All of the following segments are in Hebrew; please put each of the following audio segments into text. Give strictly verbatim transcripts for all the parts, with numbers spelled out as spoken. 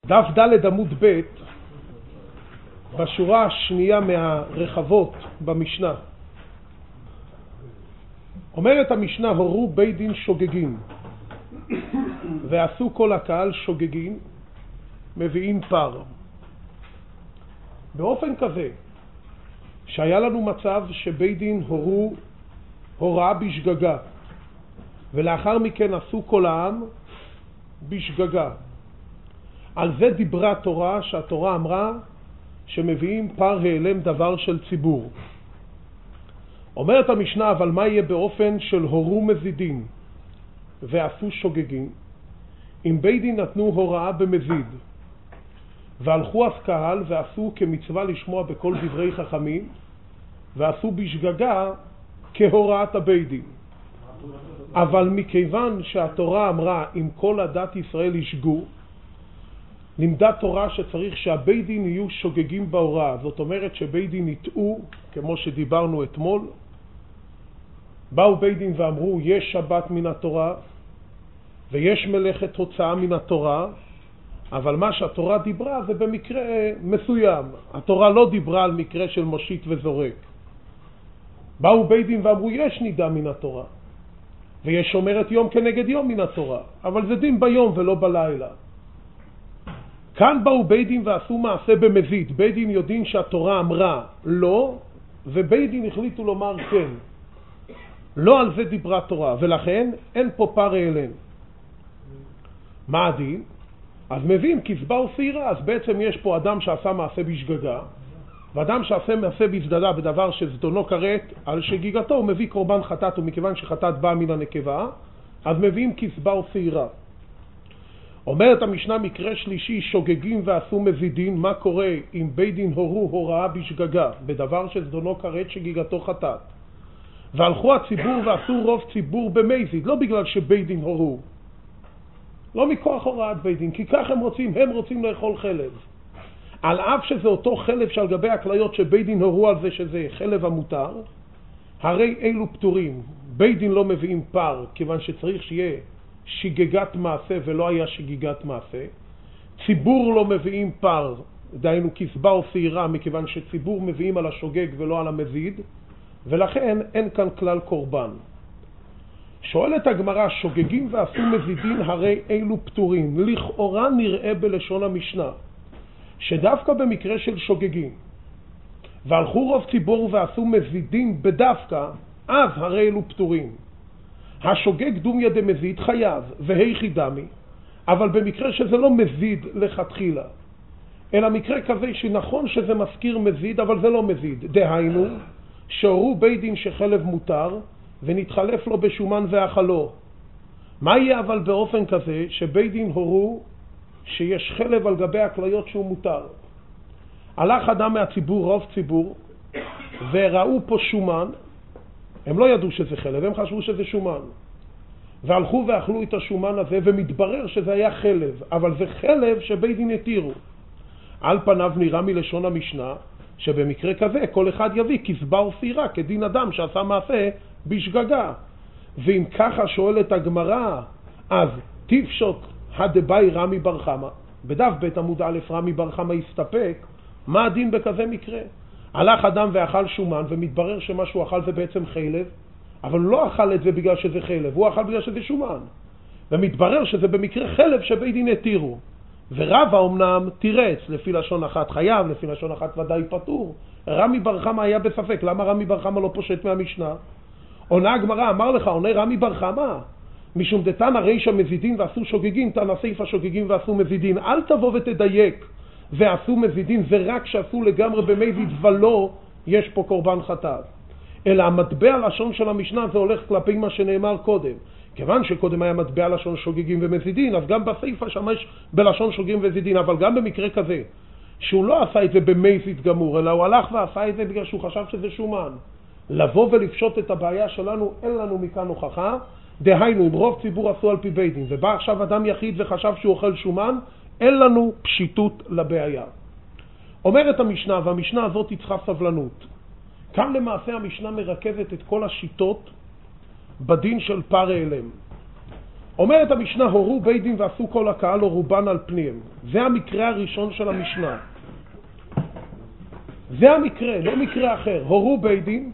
דף ד' עמוד ב' בשורה השנייה מהרחבות במשנה. אומרת המשנה, הורו בית דין שוגגים ועשו כל הקהל שוגגים, מביאים פר. באופן כזה שהיה לנו מצב שבית דין הורו הוראה בשגגה, ולאחר מכן עשו כל העם בשגגה. על זה דיברה התורה, שהתורה אמרה שמביאים פר העלם דבר של ציבור. אומרת המשנה, אבל מה יהיה באופן של הורו מזידים ועשו שוגגים? אם בית דין נתנו הוראה במזיד והלכו הקהל ועשו כמצווה לשמוע בכל דברי חכמים, ועשו בשגגה כהוראת הבית דין. אבל מכיוון שהתורה אמרה אם כל עדת ישראל ישגו, לימדה תורה שצריך שהבית דין יהיו שוגגים בהוראה. זאת אומרת שבית דין יטעו, כמו שדיברנו אתמול. באו בית דין ואמרו יש שבת מן התורה ויש מלאכת הוצאה מן התורה, אבל מה שהתורה דיברה זה במקרה מסוים. התורה לא דיברה על מקרה של מושיט וזורק. באו בית דין ואמרו יש נידה מן התורה ויש שומרת יום כנגד יום מן התורה, אבל זה דין ביום ולא בלילה. כאן באו בית דין ועשו מעשה במזיד. בית דין יודעים שהתורה אמרה לא, ובית דין החליטו לומר כן. לא על זה דיברה תורה, ולכן אין פה פר העלם. מה הדין? אז מביאים כסבה ושעירה. אז בעצם יש פה אדם שעשה מעשה בשגגה, ואדם שעשה מעשה בשגגה בדבר שזדונו כרת על שגיגתו, הוא מביא קורבן חטאת, ומכיוון שחטאת באה מן הנקבה, אז מביאים כסבה ושעירה. אומרת המשנה, מקרה שלישי, שוגגים ועשו מזידים. מה קורה אם בית דין הורו הוראה בשגגה בדבר שזדונו כרת שגיגתו חטאת, והלכו הציבור ועשו רוב ציבור במזיד, לא בגלל שבית דין הורו, לא מכוח הוראת בית דין, כי כך הם רוצים, הם רוצים לאכול חלב, על אף שזה אותו חלב שעל גבי הכליות שבית דין הורו על זה שזה חלב המותר, הרי אלו פטורים. בית דין לא מביאים פר כיוון שצריך שיהיה שגגת מעשה ולא היה שגיגת מעשה. ציבור לא מביאים פר, דהיינו כסבה או שעירה, מכיוון שציבור מביאים על השוגג ולא על המזיד, ולכן אין כאן כלל קורבן. שואלת הגמרא, שוגגים ועשו מזידים הרי אלו פטורים. לכאורה נראה בלשון המשנה שדווקא במקרה של שוגגים והלכו רוב ציבור ועשו מזידים בדווקא, אז הרי אלו פטורים. השוגג דומיה דמזיד חייב והיכי דמי, אבל במקרה שזה לא מזיד לכתחילה, אלא מקרה כזה שנכון שזה מזכיר מזיד אבל זה לא מזיד, דהיינו שהורו בית דין שחלב מותר ונתחלף לו בשומן ואכלו. מה יהיה אבל באופן כזה שבית דין הורו שיש חלב על גבי הכליות שהוא מותר? הלך אדם מהציבור, רוב ציבור, וראו פה שומן. הם לא ידעו שזה חלב, הם חשבו שזה שומן, והלכו ואכלו את השומן הזה, ומתברר שזה היה חלב, אבל זה חלב שבית דין התירו. על פניו נראה מלשון המשנה שבמקרה כזה כל אחד יביא כסבה ושעירה כדין אדם שעשה מעשה בשגגה. ואם ככה שואלת הגמרא, אז תפשוט הדבאי רמי בר חמא, בדף בית עמוד א' רמי בר חמא הסתפק. מה הדין בכזה מקרה? הלך אדם ואכל שומן, ומתברר שמה שהוא אכל זה בעצם חלב, אבל הוא לא אכל את זה בגלל שזה חלב, הוא אכל בגלל שזה שומן, ומתברר שזה במקרה חלב שבית דין התירו. ורבא אמנם תירץ, לפי לשון אחת חייב, לפי לשון אחת ודאי פטור. רמי בר חמא היה בספק. למה רמי בר חמא לא פושט מהמשנה? עונה הגמרא, אמר לך, עונה רמי בר חמא, משום דתנא רישא מזידין ועשו שוגגין, תנא סיפא שוגגין ועשו מזידין. אל תבוא ותדייק ועשו מזידין, זה רק שעשו לגמרי במזיד ולא יש פה קורבן חטאת. אלא המטבע לשון של המשנה זה הולך כלפי מה שנאמר קודם. כיוון שקודם היה מטבע לשון שוגגים ומזידין, אז גם בסיפא שמש בלשון שוגגים ומזידין. אבל גם במקרה כזה שהוא לא עשה את זה במזיד גמור, אלא הוא הלך ועשה את זה בגלל שהוא חשב שזה שומן, לבוא ולפשוט את הבעיה שלנו, אין לנו מכאן הוכחה. דהיינו, אם רוב ציבור עשו על פי בית דין ובא עכשיו אדם יחיד וחשב שהוא אוכל שומן, אין לנו פשיטות לבעיה. אומרת המשנה, והמשנה הזאת צריכה סבלנות. כאן למעשה המשנה מרכזת את כל השיטות בדין של פר העלם. אומרת המשנה, הורו בית דין ועשו כל הקהל או רובן על פניהם. זה המקרה הראשון של המשנה. זה המקרה, לא מקרה אחר. הורו בית דין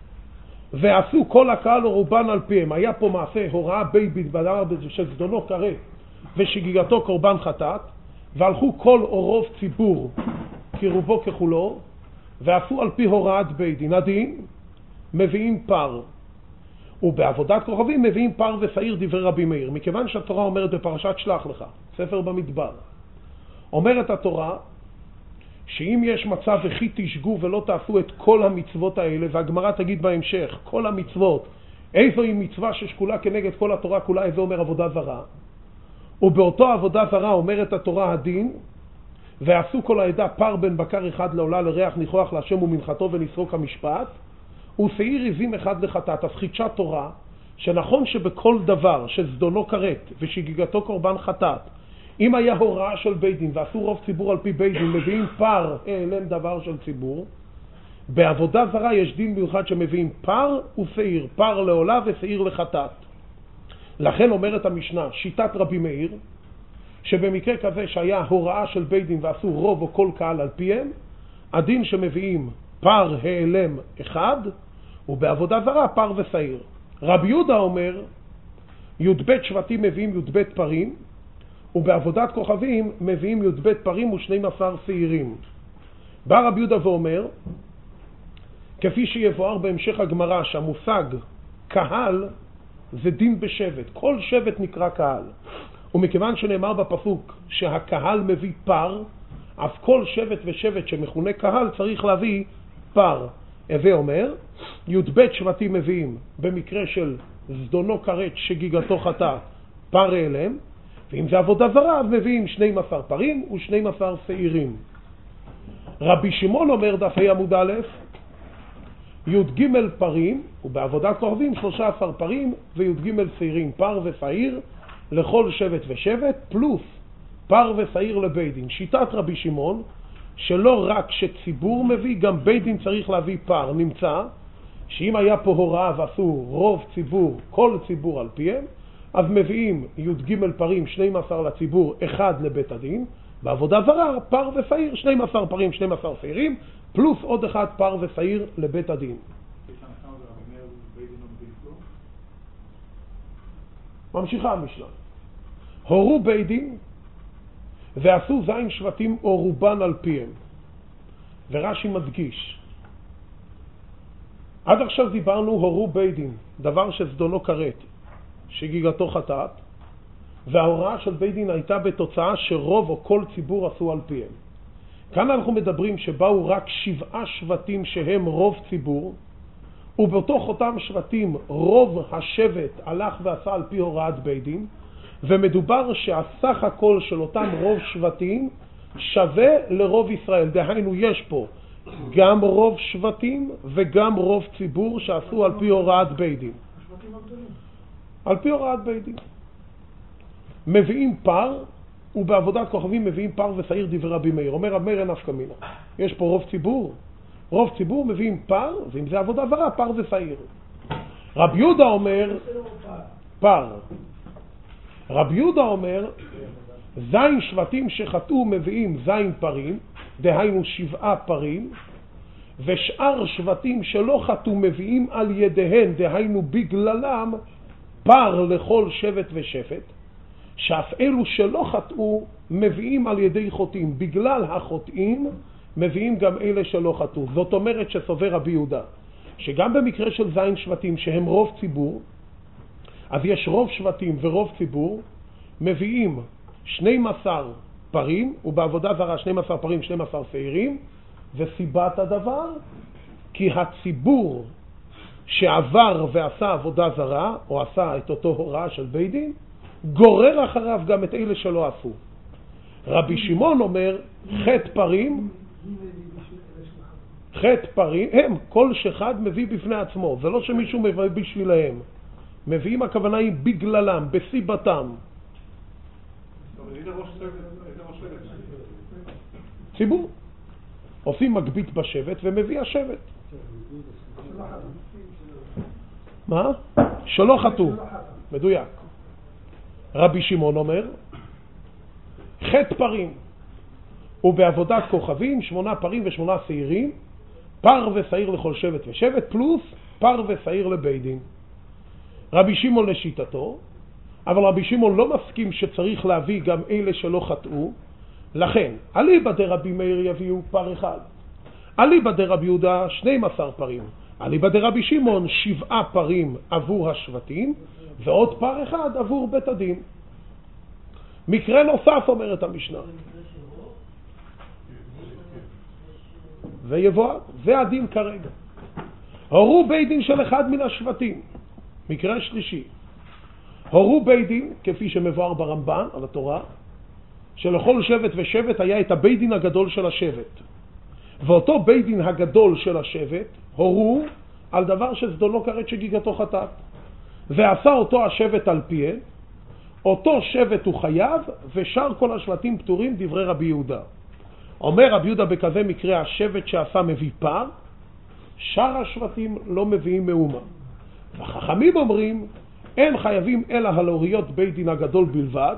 ועשו כל הקהל או רובן על פיהם. היה פה מעשה הוראה בית דין בדבר שזדונו כרת ושגיגתו קורבן חטאת, והלכו כל או רוב ציבור כרובו ככולו, ועשו על פי הוראת בית דין. הדין מביאים פר, ובעבודת כוכבים מביאים פר ושעיר, דברי רבי מאיר. מכיוון שהתורה אומרת בפרשת שלח לך, ספר במדבר, אומרת התורה שאם יש מצב וכי תשגו ולא תעשו את כל המצוות האלה, והגמרא תגיד בהמשך כל המצוות, איזו היא מצווה ששקולה כנגד כל התורה כולה, איזה אומר עבודה זרה, ובאותו עבודה זרה אומרת התורה הדין, ועשו כל העדה פר בן בקר אחד לעולה לריח ניחוח להשם ומנחתו ונסרוק המשפט, ושעיר עזים אחד לחטאת. אז חידשה תורה שנכון שבכל דבר שזדונו כרת ושגיגתו קורבן חטאת, אם היה הוראה של בית דין ועשו רוב ציבור על פי בית דין, מביאים פר, העלם דבר של ציבור. בעבודה זרה יש דין מיוחד שמביאים פר ושעיר, פר לעולה ושעיר לחטאת. לכן אומרת המשנה, שיטת רבי מאיר, שבמקרה כזה שהיה הוראה של בית דין ועשו רוב או כל קהל על פיהם, הדין שמביאים פר העלם אחד, ובעבודה זרה פר ושעיר. רבי יהודה אומר, י"ב שבטים מביאים י"ב פרים, ובעבודת כוכבים מביאים י"ב פרים ושנים עשר שעירים. בא רבי יהודה ואומר, כפי שיבואר בהמשך הגמרא, שהמושג קהל זה דין בשבט, כל שבט נקרא קהל. ומכיוון שנאמר בפסוק שהקהל מביא פר, אז כל שבט ושבט שמכונה קהל צריך להביא פר. הווה אומר, י"ב שבטים מביאים במקרה של זדונו כרת שגיגתו חטאת פר העלם, ואם זה עבודה זרה אז מביאים שנים עשר פרים ושנים עשר שעירים. רבי שמעון אומר דף ה' עמוד א', י"ג פרים, ובעבודת כוכבים שלושה עשר פרים וי"ג שעירים, פר ושעיר לכל שבט ושבט, פלוס פר ושעיר לבית דין. שיטת רבי שמעון, שלא רק שציבור מביא, גם בית דין צריך להביא פר. נמצא שאם היה פה הוראה ועשו רוב ציבור, כל ציבור על פיהם, אז מביאים י"ג פרים, שנים עשר לציבור, אחד לבית הדין. בעבודה זרה, פר ושעיר, שנים עשר פרים, שנים עשר שעירים, פלוס עוד אחד פר ושעיר לבית הדין. ממשיכה המשנה. הורו בית דין ועשו זין שבטים או רובן על פיהם. ורש"י מדגיש, עד עכשיו דיברנו הורו בית דין, דבר שזדונו כרת שגיגתו חטאת, וההוראה של בית דין הייתה בתוצאה שרוב או כל ציבור עשו על פיהם. כאן אנחנו מדברים שבאו רק שבעה שבטים שהם רוב ציבור, ובתוך אותם שבטים רוב השבט הלך ועשה על פי הוראת בית דין, ומדובר שהסך הכל של אותם רוב שבטים שווה לרוב ישראל. דהיינו יש פה גם רוב שבטים וגם רוב ציבור שעשו על פי הוראת בית דין. על פי הוראת בית דין. מביאים פר, ובעבודת כוכבים מביאים פר ושעיר, דברי רבי מאיר. אומר רבי מאיר אין נפקא מינה. יש פה רוב ציבור. רוב ציבור מביאים פר, ואם זה עבודה זרה, פר ושעיר. רבי יהודה אומר פר. רבי יהודה אומר, זין שבטים שחטאו מביאים זין פרים, דהיינו שבעה פרים, ושאר שבטים שלא חטאו מביאים על ידיהן, דהיינו בגללם, פר לכל שבט ושבט, שאף אלו שלא חטאו מביאים על ידי חוטאים. בגלל החוטאים מביאים גם אלה שלא חטאו. זאת אומרת שסובר רבי יהודה, שגם במקרה של זין שבטים שהם רוב ציבור, אז יש רוב שבטים ורוב ציבור, מביאים שנים עשר פרים, ובעבודה זרה שנים עשר פרים, שנים עשר שעירים, וסיבת הדבר, כי הציבור שעבר ועשה עבודה זרה, או עשה את אותו הוראה של בית דין, גורר אחריו גם את אלה שלא עשו. רבי שמעון אומר, חטא פרים, חטא פרים, הם, כל שחד מביא בפני עצמו, זה לא שמישהו מביא בשבילהם. מביאים, הכוונה היא בגללם, בסיבתם. ציבור. עושים מגבית בשבט ומביא השבט. מה? שלא חטאו. מדויק. רבי שמעון אומר, חטא פרים, ובעבודת כוכבים שמונה פרים ושמונה שעירים, פר ושעיר לכל שבט ושבט, פלוס פר ושעיר לבית דין. רבי שמעון לשיטתו, אבל רבי שמעון לא מסכים שצריך להביא גם אלה שלא חטאו, לכן, אליבא דרבי מאיר יביאו פר אחד, אליבא דרבי יהודה שנים עשר פרים, אליבא דרבי שמעון שבעה פרים עבור השבטים, ועוד פר אחד עבור בית הדין. מקרה נוסף אומרת המשנה. ויבוא, זה הדין כרגע. הורו בית דין של אחד מן השבטים. מקרה שלישי. הורו בית דין, כפי שמבואר ברמב"ן על התורה, שלכל שבט ושבט היה את הבית דין הגדול של השבט. ואותו בית דין הגדול של השבט הורו על דבר שזדונו כרת שגיגתו חטאת. ועשה אותו השבט על פיה, אותו שבט הוא חייב, ושאר כל השבטים פטורים, דברי רבי יהודה. אומר רבי יהודה בכזה מקרה, השבט שעשה מביא פר, שאר השבטים לא מביאים מאומה. והחכמים אומרים, אין חייבים אלא הלאוריות בית דין הגדול בלבד,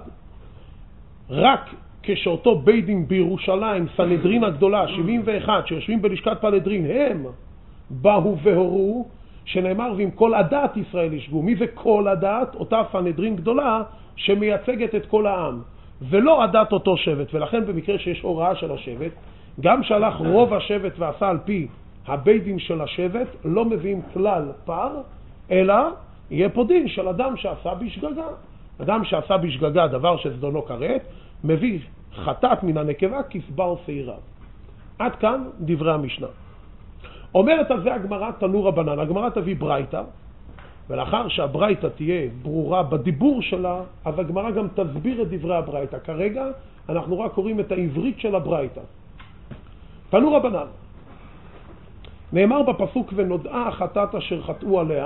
רק כשאותו בית דין בירושלים, סנהדרין הגדולה, שבעים ואחת, שיושבים בלשכת פלדרין, הם באו והורו, שנאמר ועם כל הדת ישראל ישגו. מי זה כל הדת? אותה סנהדרין גדולה שמייצגת את כל העם, ולא הדת אותו שבט. ולכן במקרה שיש הוראה של השבט, גם שהלך רוב השבט ועשה על פי הבית דין של השבט, לא מביאים כלל פר, אלא יהיה פה דין של אדם שעשה בשגגה. אדם שעשה בשגגה דבר שזדונו כרת, מביא חטאת מן הנקבה כסבר שעיריו. עד כאן דברי המשנה. אומרת על זה הגמרא תנו רבנן. הגמרא תביא ברייתא, ולאחר שהברייתא תהיה ברורה בדיבור שלה, אז הגמרא גם תסביר את דברי הברייתא. כרגע אנחנו רק קוראים את העברית של הברייתא. תנו רבנן. נאמר בפסוק ונודעה החטאת אשר חטאו עליה,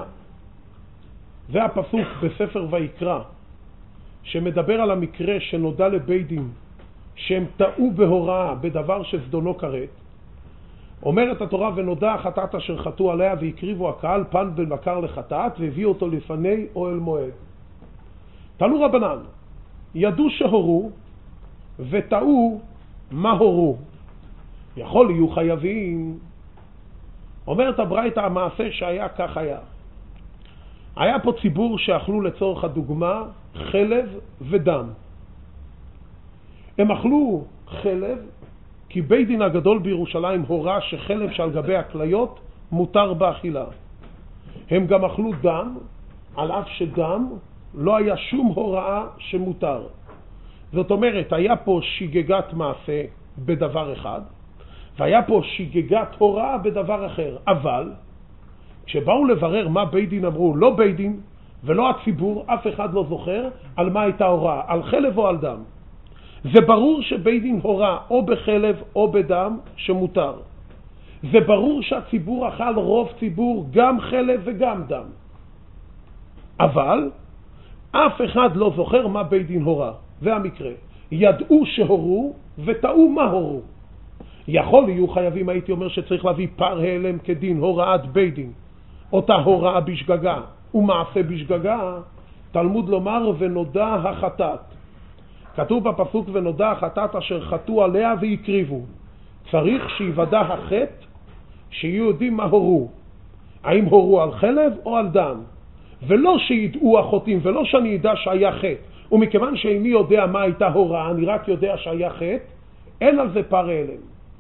זה הפסוק בספר ויקרא שמדבר על המקרה שנודע לבית דין שהם טעו בהוראה בדבר שזדונו כרת. אומרת התורה ונודע החטאת אשר חטאו עליה, והקריבו הקהל פן בבקר לחטאת והביאו אותו לפני אוהל מועד. תנו רבנן, ידעו שהורו וטעו מה הורו, יכול יהיו חייבים. אומרת הברייתא, המעשה שהיה כך היה. היה פה ציבור שאכלו לצורך הדוגמה חלב ודם. הם אכלו חלב כי בית דין הגדול בירושלים הורה שחלב שעל גבי הכליות מותר באכילה. הם גם אכלו דם, על אף שדם לא היה שום הוראה שמותר. זאת אומרת, היה פה שגגת מעשה בדבר אחד, והיה פה שגגת הוראה בדבר אחר. אבל כשבאו לברר מה בית דין אמרו, לא בית דין ולא הציבור, אף אחד לא זוכר על מה הייתה הוראה, על חלב או על דם. זה ברור שבית דין הורה או בחלב או בדם שמותר. זה ברור שהציבור אכל רוב ציבור גם חלב וגם דם. אבל אף אחד לא זוכר מה בית דין הורה. זה המקרה. ידעו שהורו וטעו מה הורו. יכול יהיו חייבים, הייתי אומר שצריך להביא פר העלם כדין הוראת בית דין. אותה הוראה בשגגה ומעשה בשגגה, תלמוד לומר ונודע החטאת. כתוב בפסוק ונודע החטאת אשר חטאו עליה ויקריבו. צריך שיוודע החטא שיהיו יודעים מה הורו. האם הורו על חלב או על דם. ולא שידעו החוטאים, ולא שאני ידע שהיה חטא. ומכיוון שאיני יודע מה הייתה הוראה, אני רק יודע שהיה חטא, אין על זה פר העלם.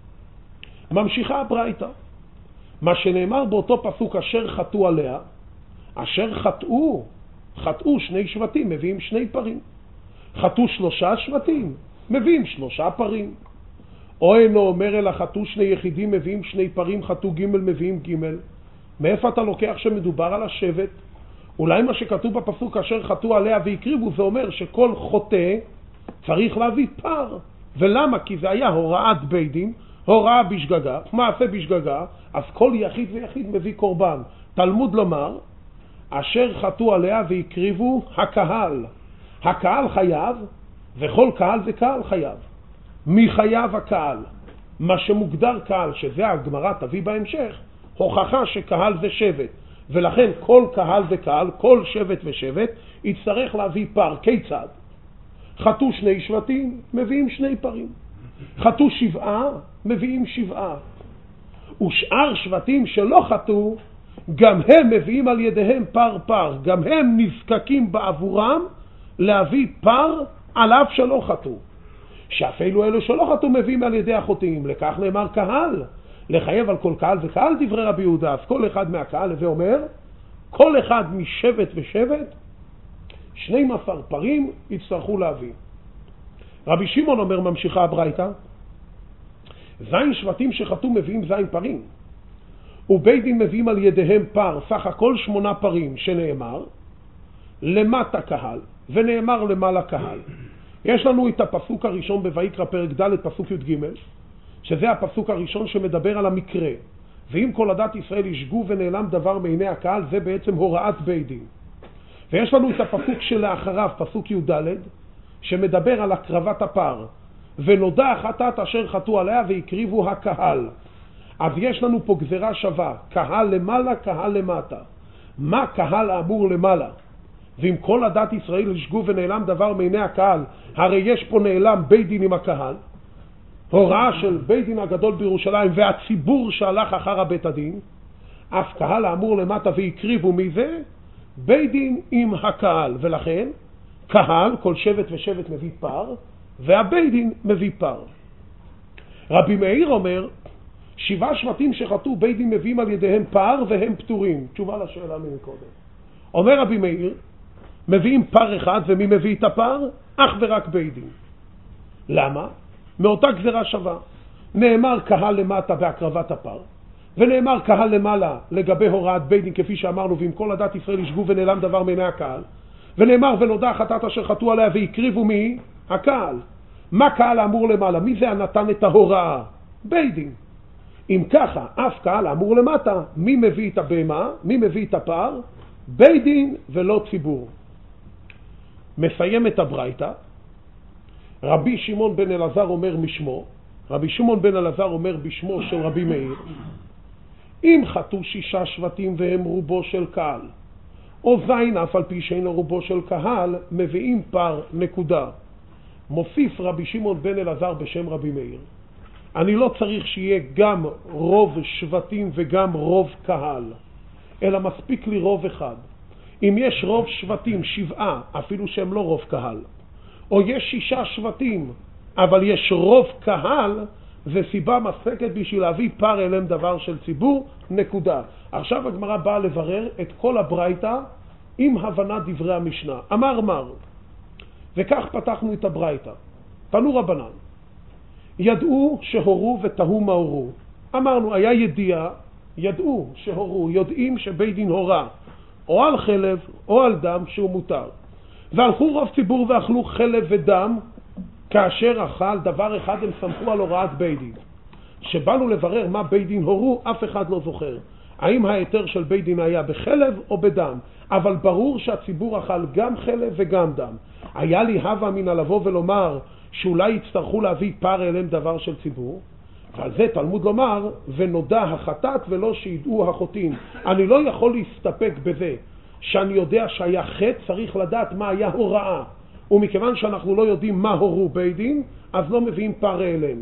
ממשיכה הברייתא. מה שנאמר באותו פסוק אשר חטאו עליה, אשר חטאו, חטאו שני שבטים, מביאים שני פרים. חטאו שלושה שבטים, מביאים שלושה פרים. או אינו אומר אלא חטאו שני יחידים, מביאים שני פרים, חטאו ג' מביאים ג'. מאיפה אתה לוקח שמדובר על השבט? אולי מה שכתוב בפסוק אשר חטאו עליה ויקריבו, זה אומר שכל חוטא צריך להביא פר. ולמה? כי זה היה הוראת בית דין, הוראה בשגגה, מעשה בשגגה, אז כל יחיד ויחיד מביא קורבן. תלמוד לומר, אשר חטאו עליה ויקריבו הקהל. הקהל חייב, וכל קהל זה קהל חייב. מי חייב הקהל? מה שמוגדר קהל, שזה הגמרא תביא בהמשך, הוכחה שקהל זה שבט. ולכן כל קהל וקהל, כל שבט ושבט, יצטרך להביא פר. כיצד? חטאו שני שבטים, מביאים שני פרים. חטאו שבעה, מביאים שבעה. ושאר שבטים שלא חטאו, גם הם מביאים על ידיהם פר פר. גם הם נזקקים בעבורם להביא פר על אף שלא חטאו. שאפילו אלו שלא חטאו מביאים על ידי החוטאים. לכך נאמר קהל, לחייב על כל קהל וקהל, דברי רבי יהודה. אז כל אחד מהקהל הווה אומר, כל אחד משבט ושבט, שנים עשר פרים יצטרכו להביא. רבי שמעון אומר, ממשיכה הברייתא, זין שבטים שחטאו מביאים זין פרים, ובית דין מביאים על ידיהם פר, סך הכל שמונה פרים, שנאמר למטה קהל ונאמר למעלה קהל. יש לנו את הפסוק הראשון בויקרא פרק ד' פסוק י"ג, שזה הפסוק הראשון שמדבר על המקרה, ואם כל עדת ישראל ישגו ונעלם דבר מעיני הקהל, זה בעצם הוראת בית דין. ויש לנו את הפסוק שלאחריו, פסוק י"ד, שמדבר על הקרבת הפר, ונודע החטאת אשר חטאו עליה ויקריבו הקהל. אז יש לנו פה גזרה שווה, קהל למעלה, קהל למטה. מה קהל האמור למעלה? ואם כל עדת ישראל ישגו ונעלם דבר מעיני הקהל, הרי יש פה נעלם בית דין עם הקהל, הוראה של בית דין הגדול בירושלים והציבור שהלך אחר הבית הדין. אף קהל האמור למטה ויקריבו מזה בית דין עם הקהל, ולכן קהל, כל שבט ושבט מביא פר, והבית דין מביא פר. רבי מאיר אומר, שבעה שבטים שחטאו בית דין מביאים על ידיהם פר והם פטורים. תשובה לשאלה מקודם. אומר רבי מאיר, מביאים פר אחד, ומי מביא את הפר? אך ורק בית דין. למה? מאותה גזרה שווה. נאמר קהל למטה בהקרבת הפר, ונאמר קהל למעלה לגבי הוראת בית דין, כפי שאמרנו, ואם כל עדת ישראל ישגו ונעלם דבר מעיני הקהל, ונאמר ונודע החטאת אשר חטאו עליה ויקריבו מי? הקהל. מה קהל האמור למעלה? מי זה הנתן את ההוראה? בית דין. אם ככה, אף קהל האמור למטה, מי מביא את הבהמה? מי מביא את הפר? בית דין ולא ציבור. מסיים את הברייתא. רבי שמעון בן אלעזר אומר משמו, רבי שמעון בן אלעזר אומר בשמו של רבי מאיר, אם חטאו שישה שבטים והם רובו של קהל, או זין אף על פי שאין רובו של קהל, מביאים פר, נקודה. מוסיף רבי שמעון בן אלעזר בשם רבי מאיר, אני לא צריך שיהיה גם רוב שבטים וגם רוב קהל, אלא מספיק לי רוב אחד. אם יש רוב שבטים, שבעה, אפילו שהם לא רוב קהל, או יש שישה שבטים, אבל יש רוב קהל, זה סיבה מספקת בשביל להביא פר אליהם דבר של ציבור, נקודה. עכשיו הגמרא באה לברר את כל הברייתא עם הבנת דברי המשנה. אמר מר, וכך פתחנו את הברייתא. פנו רבנן, ידעו שהורו ותהו מה הורו. אמרנו, היה ידיעה, ידעו שהורו, יודעים שבית דין הורה, או על חלב או על דם שהוא מותר. והלכו רוב ציבור ואכלו חלב ודם, כאשר אכל דבר אחד הם סמכו על הוראת בית דין. שבאנו לברר מה בית דין הורו, אף אחד לא זוכר. האם ההיתר של בית דין היה בחלב או בדם? אבל ברור שהציבור אכל גם חלב וגם דם. היה לי הווה מן לבוא ולומר שאולי יצטרכו להביא פר אליהם דבר של ציבור, ועל זה תלמוד לומר, ונודע החטאת ולא שידעו החוטאים. אני לא יכול להסתפק בזה שאני יודע שהיה חטא, צריך לדעת מה היה הוראה. ומכיוון שאנחנו לא יודעים מה הורו בית דין, אז לא מביאים פר אליהם.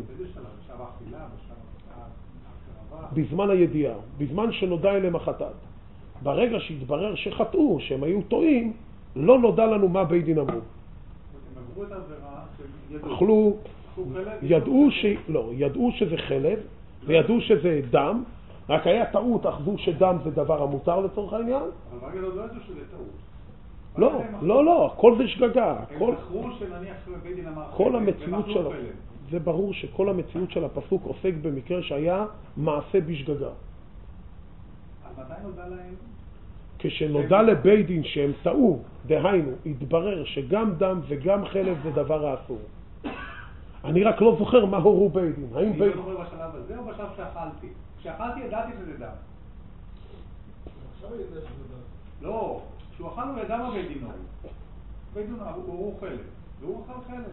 בזמן הידיעה, בזמן שנודע אליהם החטאת. ברגע שהתברר שחטאו, שהם היו טועים, לא נודע לנו מה בית דין אמרו. הם עברו את העבירה, אכלו, ידעו ש... לא, ידעו שזה חלב, וידעו שזה דם, רק היה טעות, אחזו שדם זה דבר המותר לצורך העניין. אבל רגע לא ידעו שזה טעות. לא, לא, לא, הכל זה שגגה. הם זכרו שנניח שבית דין אמר כל המציאות של... זה ברור שכל המציאות של הפסוק עוסק במקרה שהיה מעשה בשגגה. אז מתי נודע להם? כשנודע לבית דין שהם טעו, דהיינו, התברר שגם דם וגם חלב זה דבר האסור. אני רק לא זוכר מה הורו בית דין. אני לא זוכר בשלב הזה או בשלב שאכלתי? כשאכלתי ידעתי שזה דם. עכשיו ידעתי שזה דם. לא, כשהוא אכלנו ידע מה בית דין הורו. בית דין הורו חלב, והוא אכל חלב.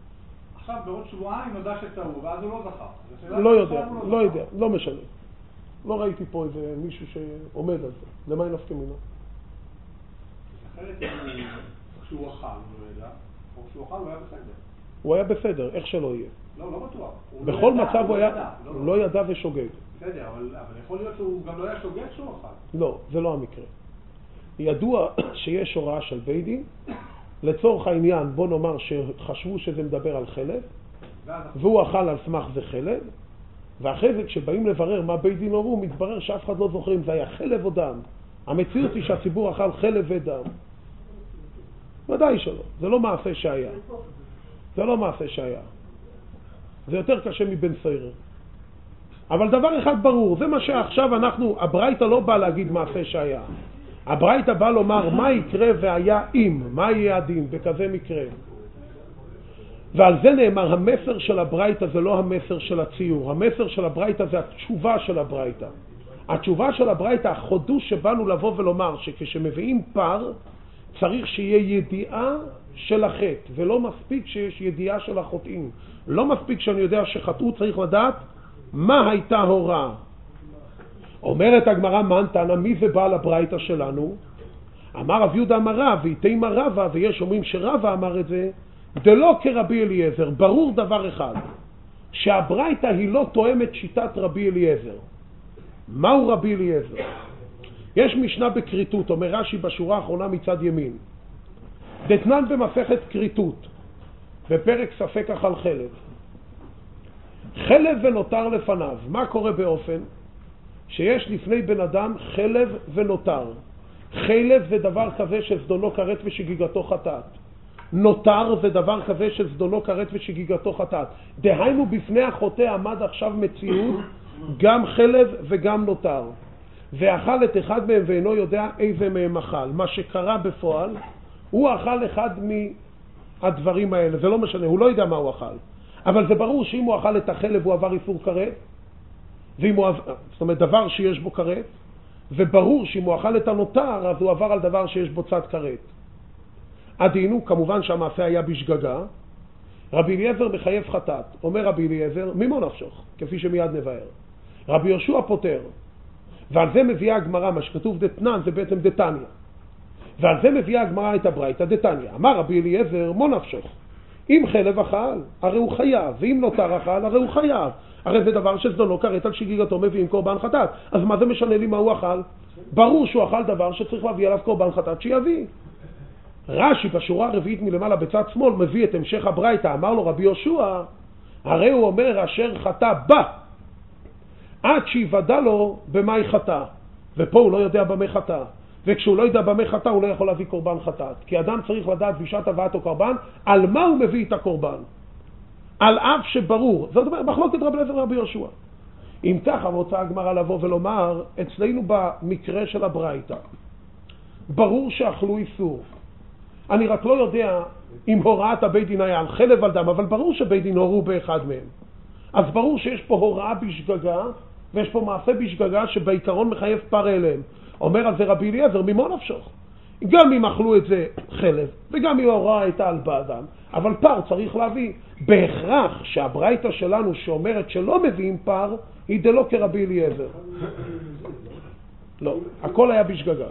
עכשיו בעוד שבועיים נודע שטעו, ואז הוא לא זכר. לא יודע, לא יודע, לא משנה. לא ראיתי פה איזה מישהו שעומד על זה. למה אין נפקא מינה? אחרת כשהוא אכל, הוא לא ידע, או כשהוא אכל הוא היה בסדר. הוא היה בסדר, איך שלא יהיה. לא, לא בטוח. בכל מצב הוא היה, הוא לא ידע ושוגג. בסדר, אבל יכול להיות שהוא גם לא היה שוגג כשהוא אכל. לא, זה לא המקרה. ידוע שיש הוראה של בית דין, לצורך העניין, בוא נאמר שחשבו שזה מדבר על חלב, והוא אכל על סמך זה חלב, ואחרי זה כשבאים לברר מה בית דין הורו, מתברר שאף אחד לא זוכר אם זה היה חלב או דם. המציאות היא שהציבור אכל חלב ודם. ודאי שלא, זה לא מעשה שהיה. זה לא מעשה שהיה. זה יותר קשה מבן סוירר. אבל דבר אחד ברור, זה מה שעכשיו אנחנו, הברייתא לא בא להגיד מעשה שהיה. הברייתא בא לומר מה יקרה והיה אם, מה יהיה הדין בכזה מקרה. ועל זה נאמר, המסר של הברייתא זה לא המסר של הציור, המסר של הברייתא זה התשובה של הברייתא. התשובה של הברייתא, החודוש שבאנו לבוא ולומר שכשמביאים פר, צריך שיהיה ידיעה של החטא, ולא מספיק שיש ידיעה של החוטאים. לא מספיק שאני יודע שחטאו, צריך לדעת מה הייתה הוראה. אומרת הגמרא מן תנא, מי זה בעל הברייתא שלנו? אמר רב יהודה אמר רב, ויתימה רבא, ויש אומרים שרבא אמר את זה, דלא כרבי אליעזר. ברור דבר אחד, שהברייתא היא לא תואמת שיטת רבי אליעזר. מהו רבי אליעזר? יש משנה בקריטות, אומר רש"י בשורה האחרונה מצד ימין. דתנן במסכת קריטות, בפרק ספק אכל חלב. חלב ונותר לפניו. מה קורה באופן? שיש לפני בן אדם חלב ונותר. חלב זה דבר כזה שזדונו כרת ושגיגתו חטאת. נותר זה דבר כזה שזדונו כרת ושגיגתו חטאת. דהיינו בפני החוטא עמד עכשיו מציאות, גם חלב וגם נותר. ואכל את אחד מהם ואינו יודע איזה מהם אכל. מה שקרה בפועל, הוא אכל אחד מהדברים האלה. זה לא משנה, הוא לא יודע מה הוא אכל. אבל זה ברור שאם הוא אכל את החלב הוא עבר איסור כרת, ואם הוא, זאת אומרת דבר שיש בו כרת, וברור שאם הוא אכל את הנותר אז הוא עבר על דבר שיש בו צד כרת. עדינו, כמובן שהמעשה היה בשגגה. רבי אליעזר מחייב חטאת. אומר רבי אליעזר, ממו נפשוך, כפי שמיד נבהר. רבי יהושע פותר. ועל זה מביאה הגמרא, מה שכתוב דתנן זה בעצם דתניא. ועל זה מביאה הגמרא את הברייתא דתניא. אמר רבי אליעזר, מו נפשוך. אם חלב אכל, הרי הוא חייב, ואם נותר אכל, הרי הוא חייב. הרי זה דבר שזדונו כרת על שגיגתו מביאים קורבן חטאת. אז מה זה משנה לי מה הוא אכל? ברור שהוא אכל דבר שצריך להביא עליו קורבן חטאת שיביא. רש"י בשורה הרביעית מלמעלה בצד שמאל מביא את המשך הברייתא. אמר לו רבי יהושע, הרי הוא אומר אשר חטא בא, עד שיוודע לו במאי חטא. ופה הוא לא יודע במאי חטא. וכשהוא לא יודע במאי חטא הוא לא יכול להביא קורבן חטאת. כי אדם צריך לדעת בשעת הבאת או קורבן, על מה הוא מביא את הקורבן. על אף שברור, זאת אומרת, מחלוקת רבי אליעזר ורבי יהושע. אם ככה רוצה הגמרא לבוא ולומר, אצלנו במקרה של הברייתא, ברור שאכלו איסור. אני רק לא יודע אם הוראת הבית דין היה על חלב על דם, אבל ברור שבית דין הורו באחד מהם. אז ברור שיש פה הוראה בשגגה, ויש פה מעשה בשגגה שבעיקרון מחייב פר אליהם. אומר על זה רבי אליעזר, ממו נפשוך. גם אם אכלו את זה חלב, וגם אם ההוראה הייתה על באדם, אבל פר צריך להביא. בהכרח שהברייתא שלנו שאומרת שלא מביאים פר, היא דלא כרבי אליעזר. לא, הכל היה בשגגה.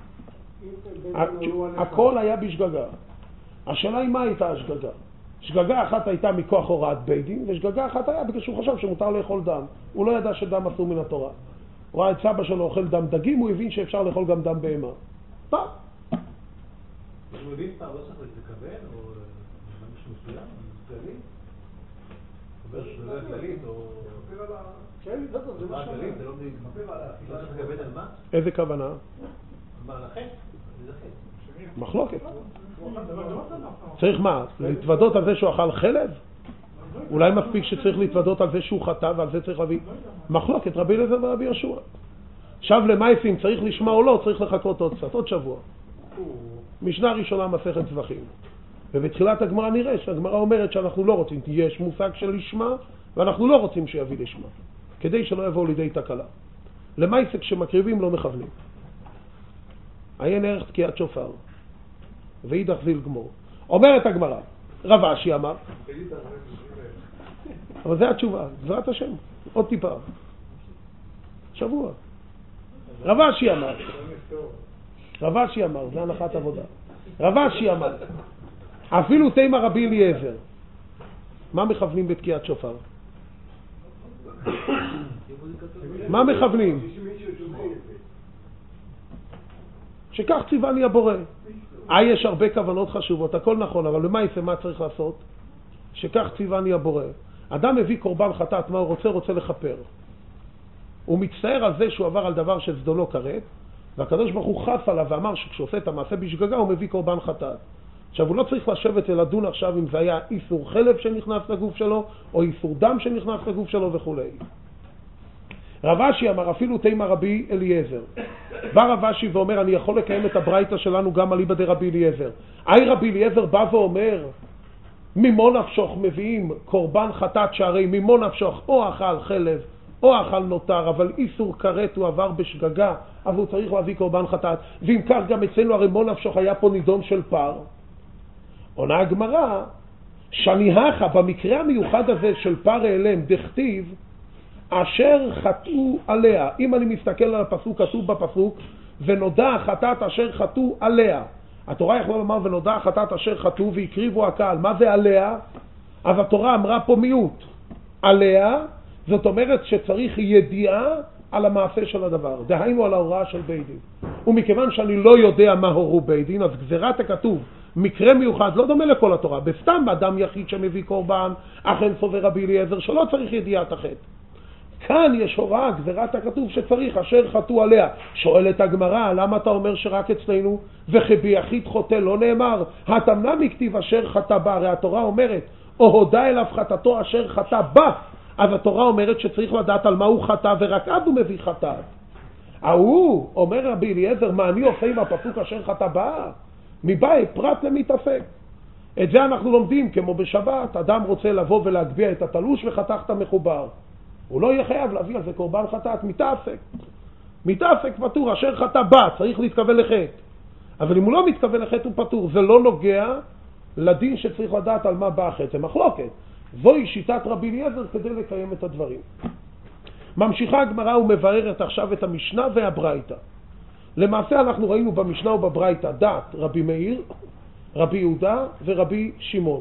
הכל היה בשגגה. השאלה היא מה הייתה השגגה? שגגה אחת הייתה מכוח הוראת בית דין, ושגגה אחת היה בגלל שהוא חשב שמותר לאכול דם. הוא לא ידע שדם אסור מן התורה. הוא ראה את סבא שלו אוכל דם דגים, הוא הבין שאפשר לאכול גם דם בהמה. פעם. הוא מבין פעם לא צריך לקבל, או משהו מסוים, כללי? אומר שזה כללית, או... כן, זה מה כללית, זה לא צריך לקבל על מה? איזה כוונה? מה, לכן? מחלוקת. צריך מה? להתוודות על זה שהוא אכל חלב? אולי מספיק שצריך להתוודות על זה שהוא חטא ועל זה צריך להביא מחלוקת רבי אליעזר ורבי יהושע. עכשיו למעשים צריך לשמוע או לא, צריך לחכות עוד קצת, עוד שבוע. משנה ראשונה מסכת זבחים. ובתחילת הגמרא נראה שהגמרא אומרת שאנחנו לא רוצים, יש מושג של לשמה ואנחנו לא רוצים שיביא לשמה, כדי שלא יבואו לידי תקלה. למעשה כשמקריבים לא מכוונים. עיין ערך תקיעת שופר ואידך זיל גמור. אומרת הגמרא, רב אשי אמר, אבל זה התשובה, בעזרת השם, עוד טיפה. שבוע. רב אשי אמר. רב אשי אמר, זה הנחת עבודה. רב אשי אמר, אפילו תימא רבי אליעזר. מה מכוונים בתקיעת שופר? מה מכוונים? שכך ציווני הבורא. אה, יש הרבה כוונות חשובות, הכל נכון, אבל במה יפה, מה צריך לעשות? שכך ציווני הבורא. אדם מביא קורבן חטאת, מה הוא רוצה? רוצה לכפר. הוא מצטער על זה שהוא עבר על דבר שזדונו כרת, והקדוש ברוך הוא חס עליו ואמר שכשעושה את המעשה בשגגה הוא מביא קורבן חטאת. עכשיו הוא לא צריך לשבת ולדון עכשיו אם זה היה איסור חלב שנכנס לגוף שלו, או איסור דם שנכנס לגוף שלו וכו'. רב אשי אמר, אפילו תימא רבי אליעזר. בא רב אשי ואומר, אני יכול לקיים את הברייתא שלנו גם על איבא דרבי אליעזר. אי רבי אליעזר בא ואומר, ממו נפשוך מביאים קורבן חטאת, שהרי ממו נפשוך או אכל חלב או אכל נותר, אבל איסור כרת הוא עבר בשגגה, אבל הוא צריך להביא קורבן חטאת. ואם כך גם אצלנו, הרי ממו נפשוך היה פה נידון של פר. עונה הגמרא, שניהכה, במקרה המיוחד הזה של פר העלם, דכתיב, אשר חטאו עליה. אם אני מסתכל על הפסוק, כתוב בפסוק, ונודע החטאת אשר חטאו עליה. התורה יכולה לומר, ונודע החטאת אשר חטאו והקריבו הקהל. מה זה עליה? אז התורה אמרה פה מיעוט. עליה, זאת אומרת שצריך ידיעה על המעשה של הדבר. דהיינו על ההוראה של בית דין. ומכיוון שאני לא יודע מה הורו בית דין, אז גזירת הכתוב, מקרה מיוחד, לא דומה לכל התורה. בסתם אדם יחיד שמביא קורבן, אכן סובר רבי אליעזר, שלא צריך ידיעת החטא. כאן יש הוראה, גזירת הכתוב שצריך, אשר חטאו עליה. שואלת הגמרא, למה אתה אומר שרק אצלנו? וכביחיד חוטא לא נאמר, התמנה מכתיב אשר חטא בה. הרי התורה אומרת, או הודע אליו חטאתו אשר חטא בה. אז התורה אומרת שצריך לדעת על מה הוא חטא, ורק אז הוא מביא חטאת. ההוא, אומר רבי אליעזר, מה אני עושה עם הפסוק אשר חטא בה? מבית פרט למתאפק. את זה אנחנו לומדים, כמו בשבת, אדם רוצה לבוא ולהגביע את התלוש וחתך את המחובר. הוא לא יהיה חייב להביא על זה קורבן חטאת, מתאפק. מתאפק פטור, אשר חטא בה, צריך להתכוון לחטא. אבל אם הוא לא מתכוון לחטא הוא פטור, זה לא נוגע לדין שצריך לדעת על מה בא החטא, זה מחלוקת. זוהי שיטת רבי אליעזר כדי לקיים את הדברים. ממשיכה הגמרא ומבררת עכשיו את המשנה והברייתא. למעשה אנחנו ראינו במשנה ובברייתא דעת רבי מאיר, רבי יהודה ורבי שמעון.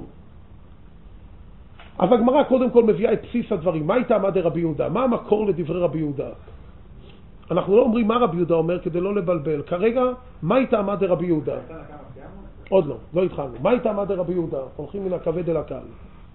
אז הגמרא קודם כל מביאה את בסיס הדברים. מה הייתה עמד רבי יהודה? מה המקור לדברי רבי יהודה? אנחנו לא אומרים מה רבי יהודה אומר כדי לא לבלבל. כרגע, מה הייתה עמד רבי יהודה? עוד לא, לא התחלנו. מה הייתה עמד רבי יהודה? הולכים מן הכבד אל הקהל.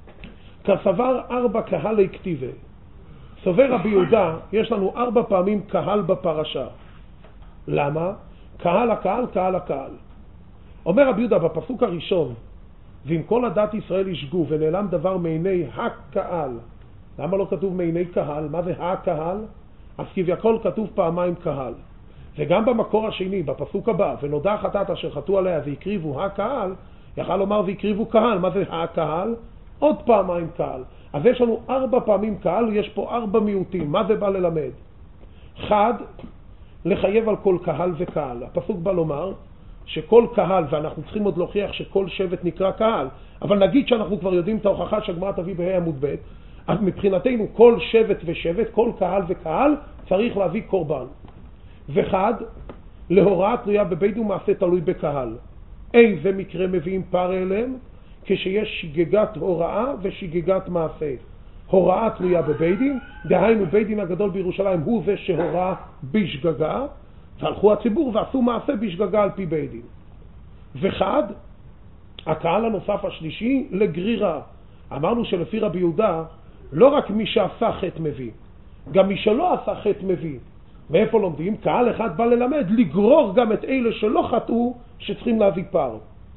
כסבר ארבע קהלי כתיבה. סובר רבי יהודה, יש לנו ארבע פעמים קהל בפרשה. למה? קהל הקהל, קהל הקהל. אומר רבי יהודה בפסוק הראשון, ואם כל הדת ישראל ישגו ונעלם דבר מעיני הקהל. למה לא כתוב מעיני קהל? מה זה הקהל? אז כביכול כתוב פעמיים קהל. וגם במקור השני, בפסוק הבא, ונודע חטאת אשר חטאו עליה והקריבו הקהל, יכל לומר והקריבו קהל. מה זה הקהל? עוד פעמיים קהל. אז יש לנו ארבע פעמים קהל ויש פה ארבע מיעוטים. מה זה בא ללמד? חד, לחייב על כל קהל וקהל. הפסוק בא לומר שכל קהל, ואנחנו צריכים עוד להוכיח שכל שבט נקרא קהל, אבל נגיד שאנחנו כבר יודעים את ההוכחה שהגמרא תביא בה' עמוד ב', אז מבחינתנו כל שבט ושבט, כל קהל וקהל צריך להביא קורבן. וחד, להוראה תלויה בבית דין ומעשה תלוי בקהל. איזה מקרה מביאים פר אליהם? כשיש שגגת הוראה ושגגת מעשה. הוראה תלויה בבית דין, דהיינו בית דין הגדול בירושלים הוא זה שהוראה בשגגה, והלכו הציבור ועשו מעשה בשגגה על פי בית דין. וחד, הקהל הנוסף השלישי לגרירה. אמרנו שלפי רבי יהודה, לא רק מי שעשה חטא מביא, גם מי שלא עשה חטא מביא. ואיפה לומדים? קהל אחד בא ללמד, לגרור גם את אלה שלא חטאו שצריכים להביא פר.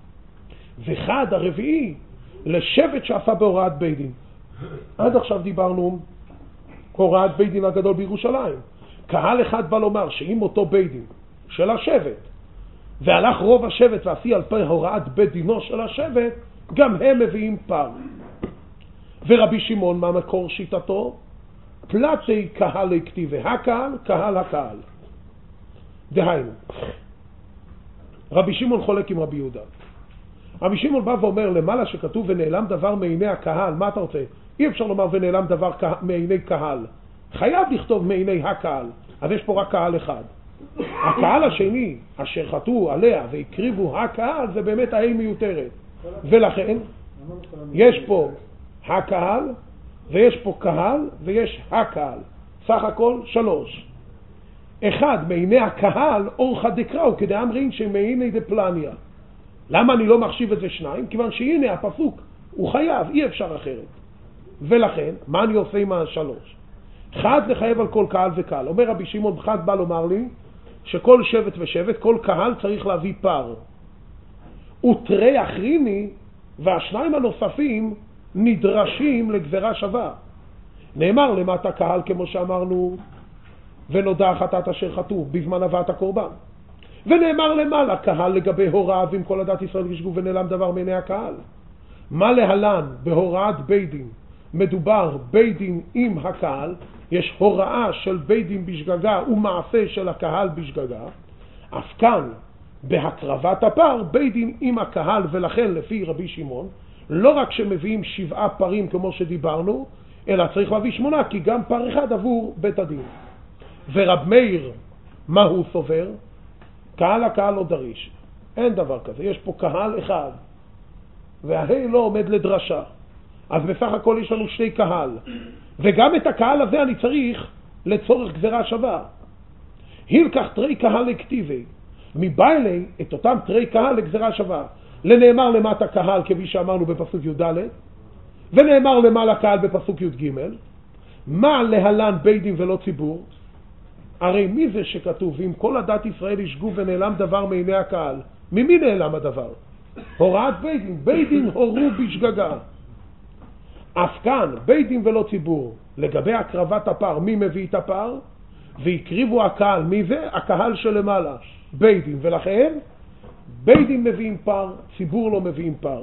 וחד, הרביעי, לשבט שעשה בהוראת בית דין. עד עכשיו דיברנו הוראת בית דין הגדול בירושלים. קהל אחד בא לומר שאם אותו בית דין של השבט, והלך רוב השבט ועשי על פי הוראת בית דינו של השבט, גם הם מביאים פר. ורבי שמעון, מה מקור שיטתו? פלטי קהלי כתיבה, הקהל, קהל הקהל. דהיינו, רבי שמעון חולק עם רבי יהודה. רבי שמעון בא ואומר, למעלה שכתוב ונעלם דבר מעיני הקהל, מה אתה רוצה? אי אפשר לומר ונעלם דבר כה... מעיני קהל. חייב לכתוב מעיני הקהל. אז יש פה רק קהל אחד. הקהל השני, אשר חטאו עליה והקריבו הקהל, זה באמת ההיא מיותרת. ולכן, יש פה הקהל, ויש פה קהל, ויש הקהל. סך הכל שלוש. אחד, מעיני הקהל, אורחא דקראו, כדאמרין שמעיני דפלניה. למה אני לא מחשיב את זה שניים? כיוון שהנה הפסוק, הוא חייב, אי אפשר אחרת. ולכן, מה אני עושה עם השלוש? אחד, לחייב על כל קהל וקהל. אומר רבי שמעון, אחד בא לומר לי, שכל שבט ושבט, כל קהל צריך להביא פר. ותרי אחריני, והשניים הנוספים נדרשים לגזרה שווה. נאמר למטה קהל כמו שאמרנו, ונודע חטאת אשר חטאו בזמן הבאת הקורבן. ונאמר למעלה קהל לגבי הוראה, ואם כל עדת ישראל ישגו ונעלם דבר מעיני הקהל. מה להלן בהוראת בית דין? מדובר בית דין עם הקהל, יש הוראה של בית דין בשגגה ומעשה של הקהל בשגגה. אף כאן בהקרבת הפר בית דין עם הקהל, ולכן לפי רבי שמעון לא רק שמביאים שבעה פרים כמו שדיברנו, אלא צריך להביא שמונה, כי גם פר אחד עבור בית הדין. ורב מאיר, מה הוא סובר? קהל הקהל לא דריש. אין דבר כזה, יש פה קהל אחד, וההי לא עומד לדרשה. אז בסך הכל יש לנו שני קהל, וגם את הקהל הזה אני צריך לצורך גזרה שווה. הילקח תרי קהל לכתיבי, מבעלי את אותם תרי קהל לגזרה שווה. לנאמר למטה קהל כפי שאמרנו בפסוק י' ד', ונאמר למעלה קהל בפסוק י' ג'. מה להלן בית דין ולא ציבור? הרי מי זה שכתוב אם כל עדת ישראל ישגו ונעלם דבר מעיני הקהל? ממי נעלם הדבר? הוראת בית דין. בית דין הורו בשגגה. אף כאן בית דין ולא ציבור. לגבי הקרבת הפר, מי מביא את הפר? והקריבו הקהל. מי זה? הקהל שלמעלה, בית דין. ולכן בית דין מביאים פר, ציבור לא מביאים פר.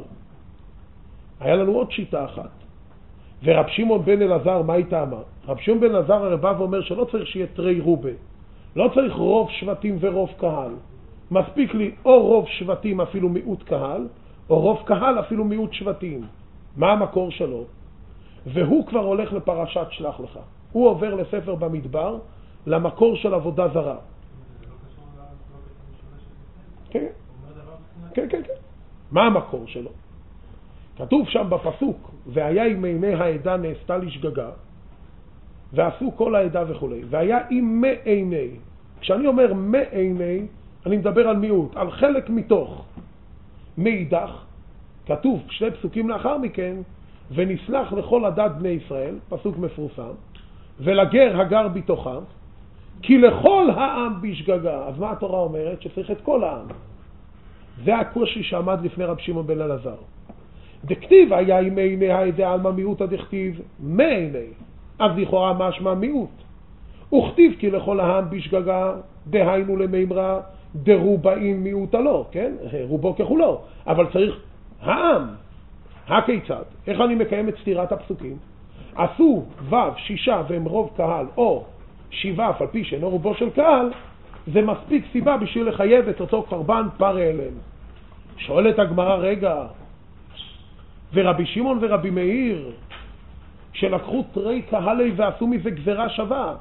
היה לנו עוד שיטה אחת. ורב שמעון בן אלעזר, מה איתה אמר? רב שמעון בן אלעזר הרבה ואומר שלא צריך שיהיה תרי רובה. לא צריך רוב שבטים ורוב קהל. מספיק לי או רוב שבטים אפילו מיעוט קהל, או רוב קהל אפילו מיעוט שבטים. מה המקור שלו? והוא כבר הולך לפרשת שלח לך. הוא עובר לספר במדבר, למקור של עבודה זרה. כן, כן, כן, כן. מה המקור שלו? כתוב שם בפסוק, והיה עם עיני העדה נעשתה לשגגה, ועשו כל העדה וכו'. והיה עם מעיני. כשאני אומר מעיני, אני מדבר על מיעוט, על חלק מתוך. מאידך, כתוב שני פסוקים לאחר מכן, ונסלח לכל עדת בני ישראל, פסוק מפורסם, ולגר הגר בתוכם, כי לכל העם בשגגה. אז מה התורה אומרת? שצריך את כל העם. זה הקושי שעמד לפני רב שמעון בן אלעזר. דכתיב היה עם עיני העדה על מיעוט הדכתיב מעיני, אז לכאורה משמע מיעוט. וכתיב כי לכל העם בשגגה, דהיינו למימרה, דרובעים מיעוט הלא, כן? רובו ככולו, אבל צריך העם. הכיצד? איך אני מקיים את סתירת הפסוקים? עשו ו' שישה והם רוב קהל, או שבעה אף על פי שאינו רובו של קהל, זה מספיק סיבה בשביל לחייב את אותו קרבן פר אליהם. שואלת הגמרא, רגע, ורבי שמעון ורבי מאיר שלקחו תרי קהלי ועשו מזה גזרה שווה,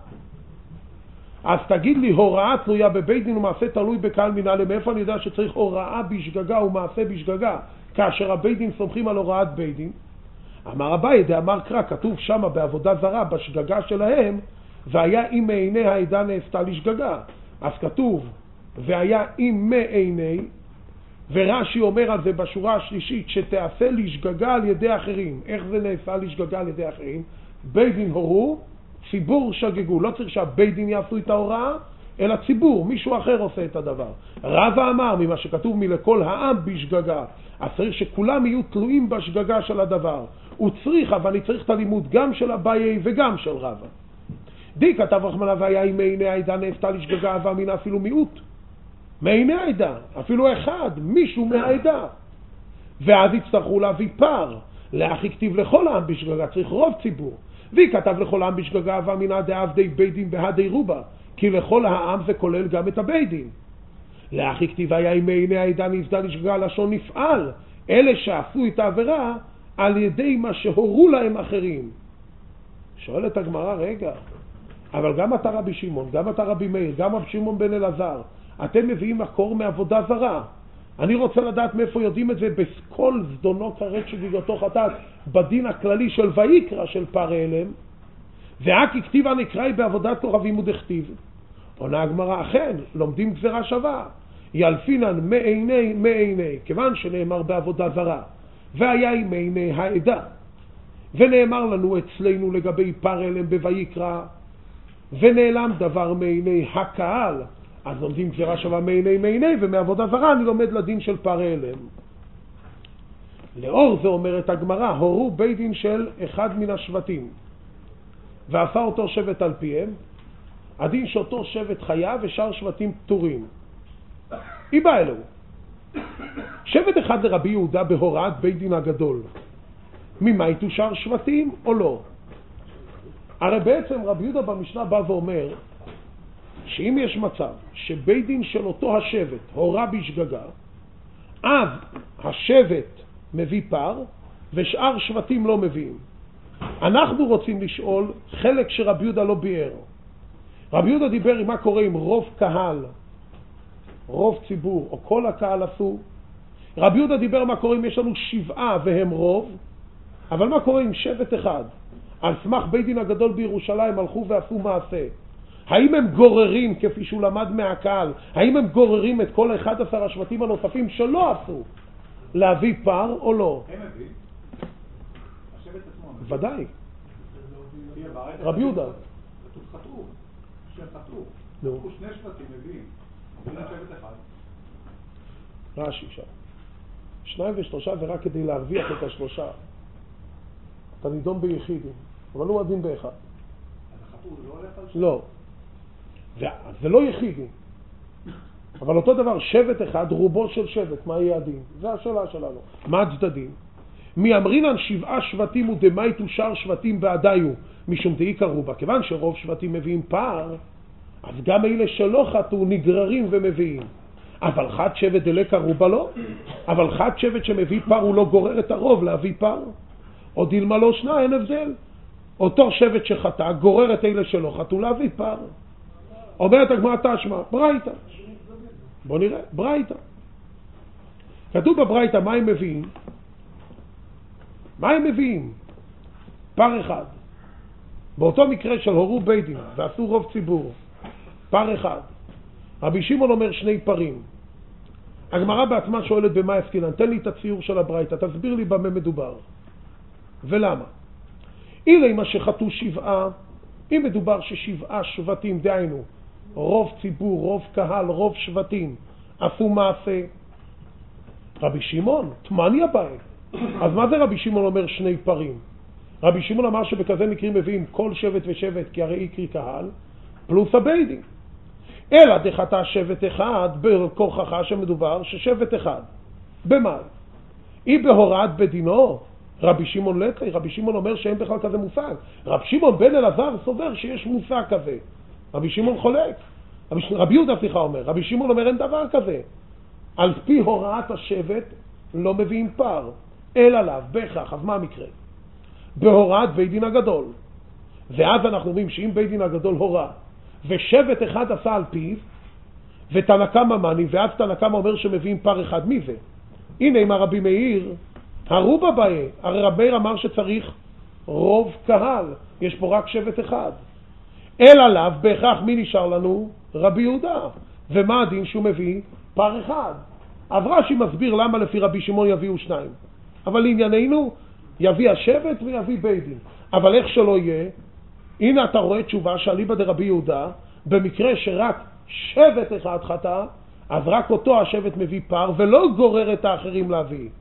אז תגיד לי, הוראה תלויה בבית דין ומעשה תלוי בקהל מנהלה. מאיפה אני יודע שצריך הוראה בשגגה ומעשה בשגגה כאשר הבית דין סומכים על הוראת בית דין? אמר אביי דאמר קרא, כתוב שם בעבודה זרה בשגגה שלהם, והיה עם מעיני העדה נעשתה לשגגה. אז כתוב והיה עם מעיני, ורש"י אומר על זה בשורה השלישית, שתעשה לשגגה על ידי אחרים. איך זה נעשה לשגגה על ידי אחרים? בית דין הורו, ציבור שגגו. לא צריך שהבית דין יעשו את ההוראה, אלא ציבור, מישהו אחר עושה את הדבר. רבא אמר ממה שכתוב מלכל העם בשגגה, אז צריך שכולם יהיו תלויים בשגגה של הדבר. הוא צריך, אבל אני צריך את הלימוד גם של אביי וגם של רבא. די כתב רחמנא והיה עם מעיני העדה נעשתה לשגגה ואמינה אפילו מיעוט. מעיני העדה, אפילו אחד, מישהו מהעדה. ואז יצטרכו להביא פר, לאחי כתיב לכל העם בשגגה, צריך רוב ציבור. והיא כתב לכל העם בשגגה ואמינה דעבדי בית דין בהדי רובה, כי לכל העם זה כולל גם את הבית דין. לאחי כתיב היה עם מעיני העדה נפדה לשגגה לשון נפעל, אלה שעשו את העבירה על ידי מה שהורו להם אחרים. שואלת הגמרא, רגע, אבל גם אתה רבי שמעון, גם אתה רבי מאיר, גם רבי שמעון בן אלעזר, אתם מביאים מקור מעבודה זרה. אני רוצה לדעת מאיפה יודעים את זה בכל זדונו כרת שגיגתו חטאת, בדין הכללי של ויקרא של פרא אלם, והכי כתיבה נקראי בעבודת כוכבים ודכתיב. עונה הגמרא, אכן, לומדים גזרה שווה. ילפינן מעיני מעיני, כיוון שנאמר בעבודה זרה, והיה עם מעיני העדה. ונאמר לנו אצלנו לגבי פרא אלם בויקרא, ונעלם דבר מעיני הקהל, אז לומדים גזרה שווה מעיני מעיני, ומעבודה זרה אני לומד לדין של פרא אלם. לאור זה אומרת הגמרא, הורו בית דין של אחד מן השבטים, ועשה אותו שבט על פיהם, הדין שאותו שבט חייב ושאר שבטים פטורים. היא באה אלוהו. שבט אחד לרבי יהודה בהוראת בית דין הגדול, ממה יתו שאר שבטים או לא? הרי בעצם רבי יהודה במשנה בא ואומר, שאם יש מצב שבית דין של אותו השבט הורה בשגגה, אז השבט מביא פר ושאר שבטים לא מביאים. אנחנו רוצים לשאול חלק שרבי יהודה לא ביאר. רבי יהודה דיבר עם מה קורה עם רוב קהל, רוב ציבור, או כל הקהל עשו. רבי יהודה דיבר מה קורה אם יש לנו שבעה והם רוב, אבל מה קורה עם שבט אחד? על סמך בית דין הגדול בירושלים הלכו ועשו מעשה. האם הם גוררים, כפי שהוא למד מהקהל, האם הם גוררים את כל אחד עשר השבטים הנוספים שלא עשו להביא פר או לא? הם מביא. השבט עצמו. ודאי. רבי יהודה. כתוב חטאו. שהם חטאו. נו. חטאו שני שבטים מביאים. מביאים שבט אחד. רש"י שם. שניים ושלושה ורק כדי להרוויח את השלושה. אתה נידון ביחידים, אבל הוא הדין באחד. אז החטאו זה לא הולך על שם? לא. זה, זה לא יחידים. אבל אותו דבר, שבט אחד, רובו של שבט, מה יהיה הדין? זה השאלה שלנו. מה הצדדים? מי אמרינן שבעה שבטים ודמייתו שאר שבטים בעדיו, משום דאי קרובה. כיוון שרוב שבטים מביאים פער, אז גם אלה שלא חטאו נגררים ומביאים. אבל חד שבט דלה קרובה לא. אבל חד שבט שמביא פער הוא לא גורר את הרוב להביא פער. או דילמה לא שנה, אין הבדל. אותו שבט שחטא גורר את אלה שלא חטאו להביא פער. אומרת הגמרא תשמע, ברייתא. בוא נראה, ברייתא. כתוב בברייתא מה הם מביאים? מה הם מביאים? פר אחד. באותו מקרה של הורו בית דין ועשו רוב ציבור, פר אחד. רבי שמעון אומר שני פרים. הגמרא בעצמה שואלת במה עסקינן, תן לי את הציור של הברייתא, תסביר לי במה מדובר ולמה. אילי מה שחטאו שבעה, אם מדובר ששבעה שבטים, דהיינו רוב ציבור, רוב קהל, רוב שבטים עשו מעשה, רבי שמעון תמניה בהם. אז מה זה רבי שמעון אומר שני פרים? רבי שמעון אמר שבכזה מקרים מביאים כל שבט ושבט, כי הרי יקרי קהל פלוס הבית דין. אלא דחטא שבט אחד בכוחך שמדובר ששבט אחד. במה? היא בהוראת בדינו. רבי שמעון לצי, רבי שמעון אומר שאין בכלל כזה מושג. רבי שמעון בן אלעזר סובר שיש מושג כזה. רבי שמעון חולק. רבי, רבי יהודה סליחה אומר, רבי שמעון אומר אין דבר כזה. על פי הוראת השבט לא מביאים פר. אלא לאו, בהכרח. אז מה המקרה? בהוראת בית דין הגדול. ואז אנחנו אומרים שאם בית דין הגדול הורה, ושבט אחד עשה על פיו, ותנא קמא מני, ואז תנא קמא אומר שמביאים פר אחד. מי זה? הנה עם הרבי מאיר, הרובה באי, הרי רבי מאיר אמר שצריך רוב קהל, יש פה רק שבט אחד. אלא לאו, בהכרח מי נשאר לנו? רבי יהודה. ומה הדין שהוא מביא? פר אחד. אז רש"י מסביר למה לפי רבי שמעון יביאו שניים. אבל לענייננו, יביא השבט ויביא בית דין. אבל איך שלא יהיה, הנה אתה רואה תשובה שאליבא דרבי יהודה, במקרה שרק שבט אחד חטא, אז רק אותו השבט מביא פר, ולא גורר את האחרים להביא.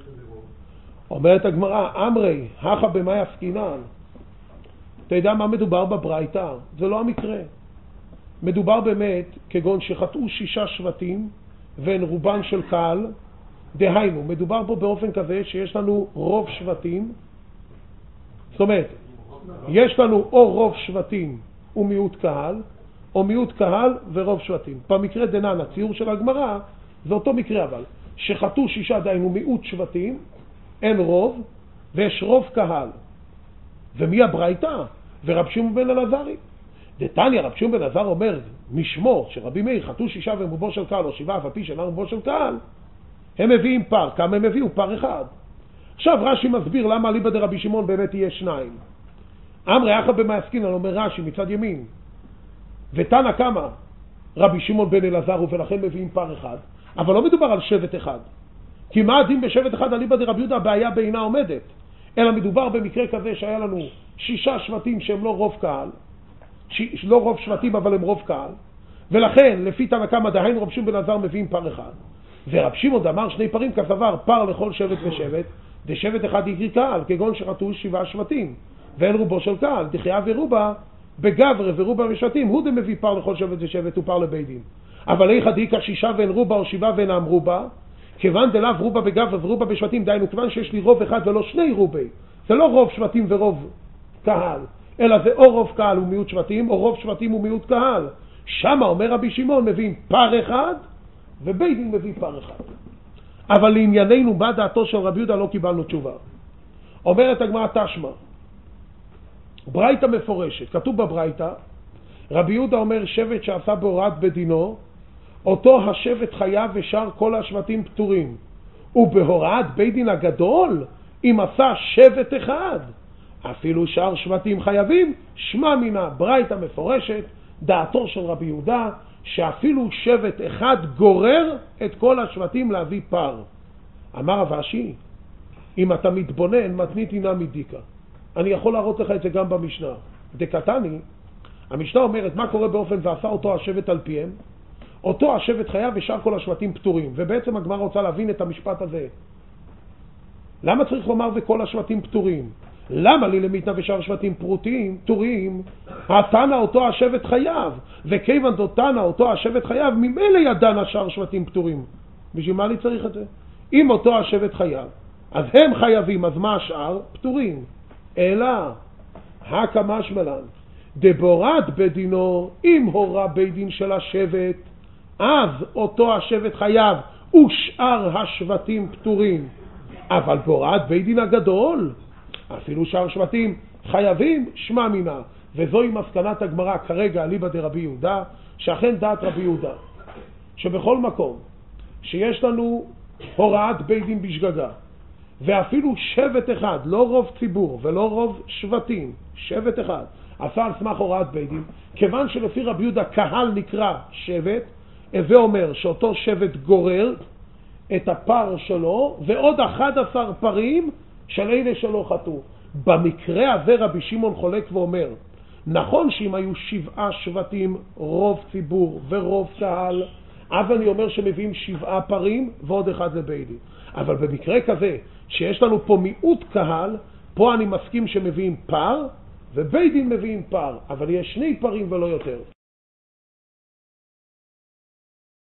אומרת הגמרא, אמרי, הכה במאי עסקינן. אתה יודע מה מדובר בברייתא? זה לא המקרה. מדובר באמת כגון שחטאו שישה שבטים, והן רובן של קהל, דהיינו, מדובר פה באופן כזה שיש לנו רוב שבטים, זאת אומרת, יש לנו או רוב שבטים ומיעוט קהל, או מיעוט קהל ורוב שבטים. במקרה דנן, הציור של הגמרא, זה אותו מקרה אבל, שחטאו שישה דהיינו מיעוט שבטים, אין רוב, ויש רוב קהל. ומי הברייתא? ורב שמעון בן אלעזרי. דתניא רב שמעון בן עזר אומר משמו שרבי מאיר חטאו שישה ומרובו של קהל או שבעה אף על פי שאינם מרובו של קהל, הם מביאים פר. כמה הם הביאו? פר אחד. עכשיו רש"י מסביר למה אליבא דרבי שמעון באמת יהיה שניים. אמרי אחא במעסקינן, אומר רש"י מצד ימין, ותנא קמא רבי שמעון בן אלעזר ולכן מביאים פר אחד, אבל לא מדובר על שבט אחד. כי מה הדין בשבט אחד? אליבא דרבי יהודה הבעיה בעינה עומדת, אלא מדובר במקרה כזה שהיה לנו שישה שבטים שהם לא רוב קהל, ש... לא רוב שבטים אבל הם רוב קהל, ולכן לפי תנא קמא דהיינו רבי שמעון בן אלעזר מביאים פר אחד, ורבי שמעון דאמר שני פרים כסבר, פר לכל שבט ושבט, דשבט אחד יגרי קהל, כגון שחטאו שבעה שבטים ואין רובו של קהל, דחיה ורובה בגברה ורובה בשבטים, הוא דמביא פר לכל שבט ושבט ופר לבית דין. אבל איך דאיכא שישה ואין רובה או שבעה ואינם רובה, כיוון דלאו רובה בגברה ורובה בשבטים, דהיינו כיוון שיש לי רוב אחד ולא שני רובי, זה לא רוב שבטים ורוב קהל, אלא זה או רוב קהל ומיעוט שבטים או רוב שבטים ומיעוט קהל. שמה אומר רבי שמעון מביאים פר אחד ובית דין מביא פר אחד. אבל לענייננו מה דעתו של רבי יהודה לא קיבלנו תשובה. אומרת הגמרא תשמע, ברייתא מפורשת, כתוב בברייתא, רבי יהודה אומר שבט שעשה בהוראת בדינו, אותו השבט חייב ושאר כל השבטים פטורים, ובהוראת בית דין הגדול אם עשה שבט אחד אפילו שאר שבטים חייבים. שמע מינה, ברייתא מפורשת, דעתו של רבי יהודה שאפילו שבט אחד גורר את כל השבטים להביא פר. אמר רב אשי, אם אתה מתבונן מתנית אינה מדיקה. אני יכול להראות לך את זה גם במשנה. דקתני, המשנה אומרת מה קורה באופן ועשה אותו השבט על פיהם, אותו השבט חייב ושאר כל השבטים פטורים. ובעצם הגמרא רוצה להבין את המשפט הזה. למה צריך לומר וכל השבטים פטורים? למה לי למיתנה ושאר שבטים פרוטים, פטורים? התנא אותו השבט חייב, וכיוון דותנא אותו השבט חייב, ממילא ידענה שאר שבטים פטורים. בשביל מה אני צריך את זה? אם אותו השבט חייב, אז הם חייבים, אז מה השאר? פטורים. אלא, הקא משמע לן, דבורת בדינו, אם הורה בית דין של השבט, אז אותו השבט חייב, ושאר השבטים פטורים. אבל בהוראת בית דין הגדול, אפילו שאר שבטים חייבים. שמע מינה, וזוהי מסקנת הגמרא כרגע אליבא דרבי יהודה, שאכן דעת רבי יהודה שבכל מקום שיש לנו הוראת בית דין בשגגה, ואפילו שבט אחד, לא רוב ציבור ולא רוב שבטים, שבט אחד עשה על סמך הוראת בית דין, כיוון שלפי רבי יהודה קהל נקרא שבט, הווה אומר שאותו שבט גורר את הפר שלו ועוד אחד עשר פרים של אלה שלא חטאו. במקרה הזה רבי שמעון חולק ואומר, נכון שאם היו שבעה שבטים, רוב ציבור ורוב קהל, אז אני אומר שמביאים שבעה פרים ועוד אחד לבית דין. אבל במקרה כזה שיש לנו פה מיעוט קהל, פה אני מסכים שמביאים פר ובית דין מביאים פר, אבל יש שני פרים ולא יותר.